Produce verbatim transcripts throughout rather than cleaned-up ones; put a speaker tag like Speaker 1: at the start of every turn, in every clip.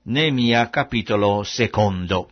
Speaker 1: Neemia capitolo secondo.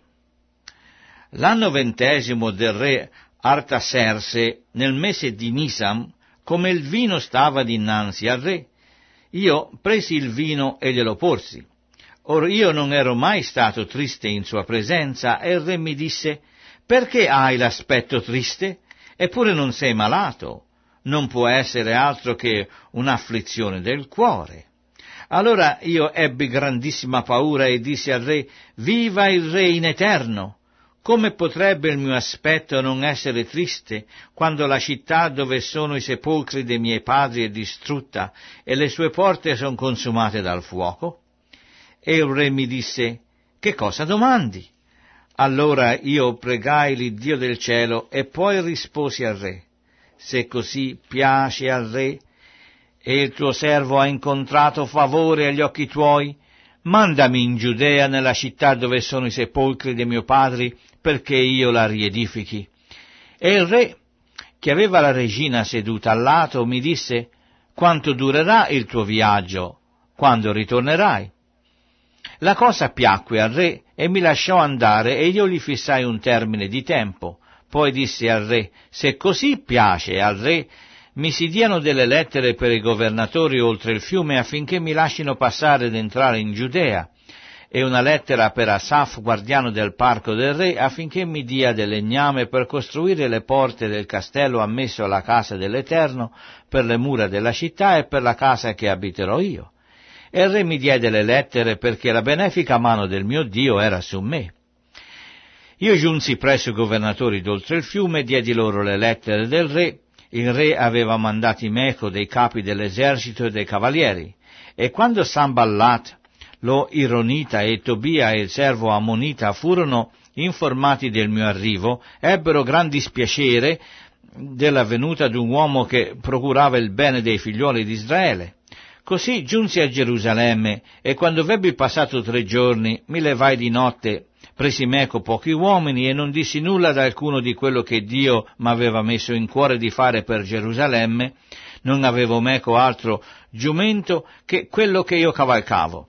Speaker 1: L'anno ventesimo del re Artaserse, nel mese di Nisan, come il vino stava dinanzi al re, io presi il vino e glielo porsi. Or io non ero mai stato triste in sua presenza, e il re mi disse: perché hai l'aspetto triste? Eppure non sei malato. Non può essere altro che un'afflizione del cuore. Allora io ebbi grandissima paura e dissi al re: viva il re in eterno! Come potrebbe il mio aspetto non essere triste quando la città dove sono i sepolcri dei miei padri è distrutta e le sue porte sono consumate dal fuoco? E il re mi disse: che cosa domandi? Allora io pregai l'Iddio del cielo e poi risposi al re: se così piace al re e il tuo servo ha incontrato favore agli occhi tuoi, mandami in Giudea, nella città dove sono i sepolcri dei miei padri, perché io la riedifichi. E il re, che aveva la regina seduta al lato, mi disse: quanto durerà il tuo viaggio? Quando ritornerai? La cosa piacque al re e mi lasciò andare, e io gli fissai un termine di tempo. Poi dissi al re: se così piace al re, mi si diano delle lettere per i governatori oltre il fiume affinché mi lasciano passare ed entrare in Giudea, e una lettera per Asaf, guardiano del parco del re, affinché mi dia del legname per costruire le porte del castello ammesso alla casa dell'Eterno, per le mura della città e per la casa che abiterò io. E il re mi diede le lettere perché la benefica mano del mio Dio era su me. Io giunsi presso i governatori d'oltre il fiume e diedi loro le lettere del re. Il re aveva mandati meco dei capi dell'esercito e dei cavalieri, e quando Sanballat, lo Ironita e Tobia e il servo Ammonita furono informati del mio arrivo, ebbero gran dispiacere della venuta di un uomo che procurava il bene dei figlioli di Israele. Così giunsi a Gerusalemme, e quando v'ebbi passato tre giorni, mi levai di notte, presi meco pochi uomini, e non dissi nulla ad alcuno di quello che Dio m'aveva messo in cuore di fare per Gerusalemme. Non avevo meco altro giumento che quello che io cavalcavo.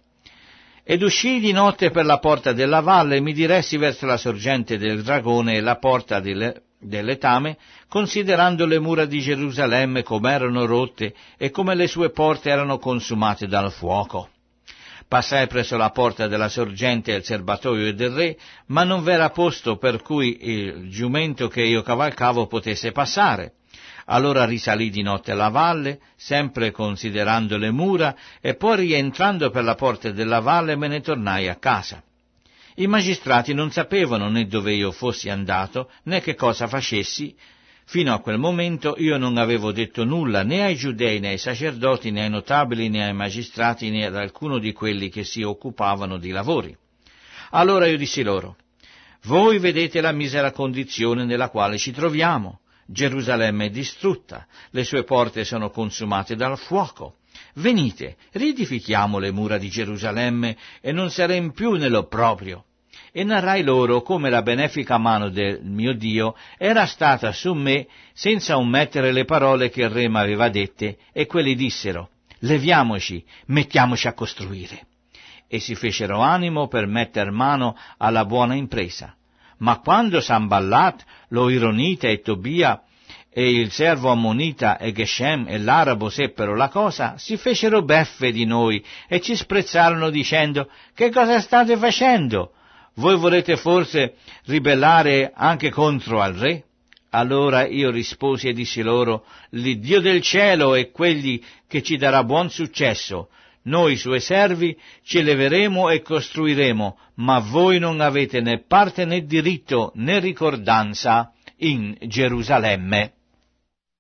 Speaker 1: Ed uscii di notte per la porta della valle e mi diressi verso la sorgente del dragone e la porta delle, dell'Etame, considerando le mura di Gerusalemme come erano rotte e come le sue porte erano consumate dal fuoco. Passai presso la porta della sorgente e il serbatoio del re, ma non v'era posto per cui il giumento che io cavalcavo potesse passare. Allora risalì di notte alla valle, sempre considerando le mura, e poi rientrando per la porta della valle me ne tornai a casa. I magistrati non sapevano né dove io fossi andato, né che cosa facessi. Fino a quel momento io non avevo detto nulla né ai giudei, né ai sacerdoti, né ai notabili, né ai magistrati, né ad alcuno di quelli che si occupavano di lavori. Allora io dissi loro: voi vedete la misera condizione nella quale ci troviamo. Gerusalemme è distrutta, le sue porte sono consumate dal fuoco. Venite, riedifichiamo le mura di Gerusalemme e non saremo più nell'opprobrio. E narrai loro come la benefica mano del mio Dio era stata su me senza omettere le parole che il re m'aveva dette, e quelli dissero: leviamoci, mettiamoci a costruire. E si fecero animo per metter mano alla buona impresa. Ma quando Sanballat, lo Ironita e Tobia e il servo Ammonita e Geshem e l'arabo seppero la cosa, si fecero beffe di noi e ci sprezzarono dicendo: che cosa state facendo? Voi volete forse ribellare anche contro al re? Allora io risposi e dissi loro: l'Iddio del cielo è quegli che ci darà buon successo. Noi suoi servi ci leveremo e costruiremo, ma voi non avete né parte né diritto né ricordanza in Gerusalemme.